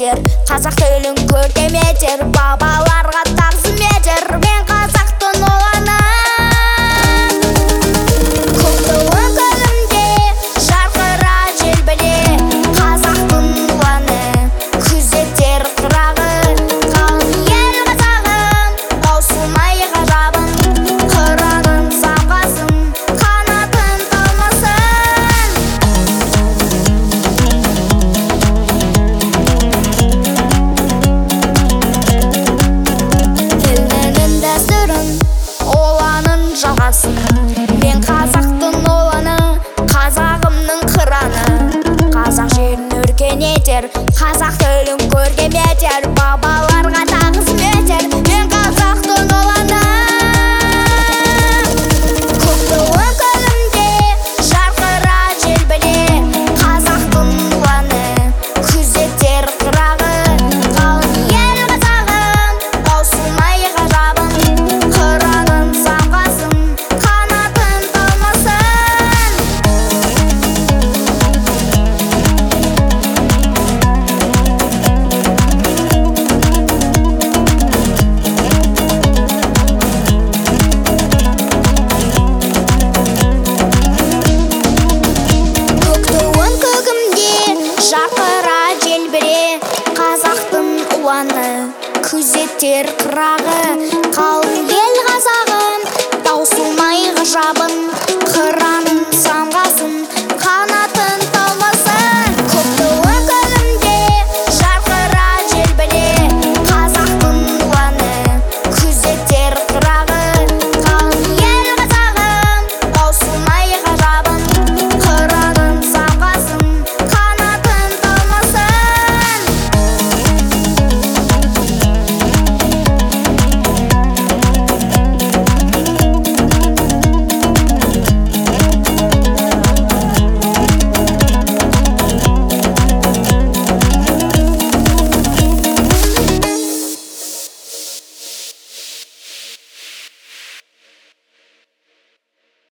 етер, қазақ тілін көркем етер, бабаларға тағзым етер. Мен қазақтың ұланы, көктуын көгімде жарқыра желбіре. Қазақтың ұланы, күзетер қырағы, қалың ел қазағым, таусылмай ғажабым. Қыранын самғасын, қанатын талмасын. Тілінің дәстүрін, оланың жалғасын. Мен қазақтың ұланы, қазағымның қыраны. Қазақ жерін өркенетер, қазақ тілін көркем етер, бабаларға тағзым етер. Мен қазақтың ұланы, көктуын көгімде жарқыра желбіре. Қазақтың ұланы, күзетер қырағы, қалың ел қазағым, таусылмай ғажабым. Қыранын самғасын, қанатын талмасын. Көктуын көгімде жарқыра желбіре. Қазақтың ұланы, күзетер қырағы, қалың ел қазағым, таусылмай ғажабым. Қыранын самғасын,